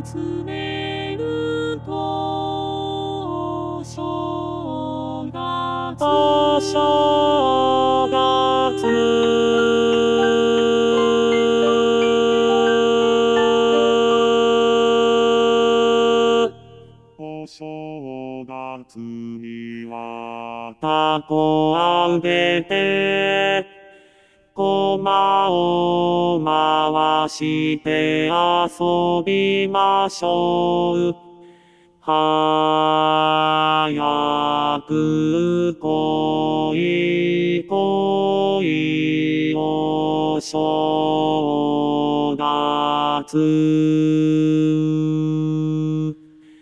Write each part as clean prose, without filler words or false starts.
集めると正月お正月には凧あげて駒を回して遊びましょう。早く来い来いお正月。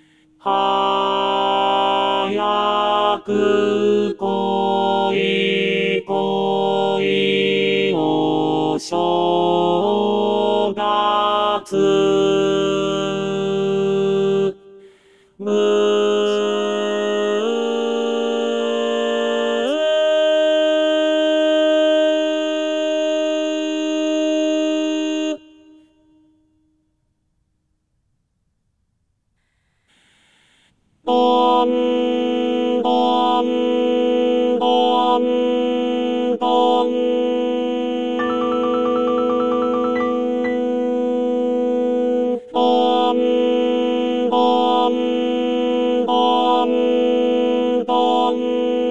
早く来い来いお正月。どんどんどんどんどんどんどんどん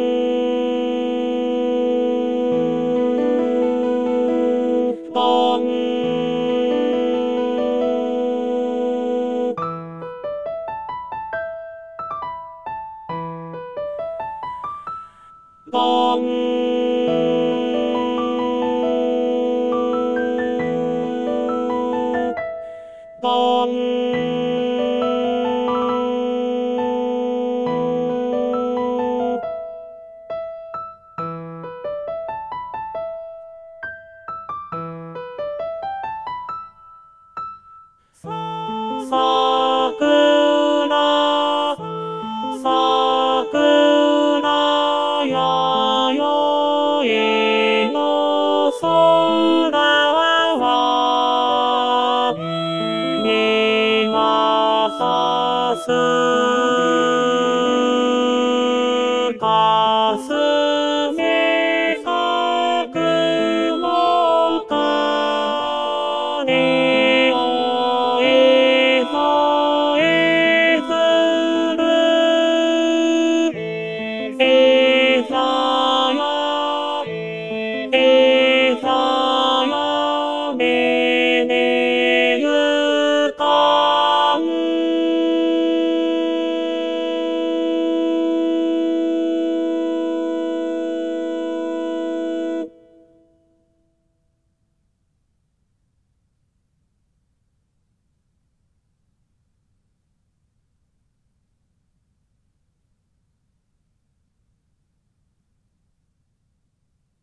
どんどんどん桜桜やよいの空はみがさす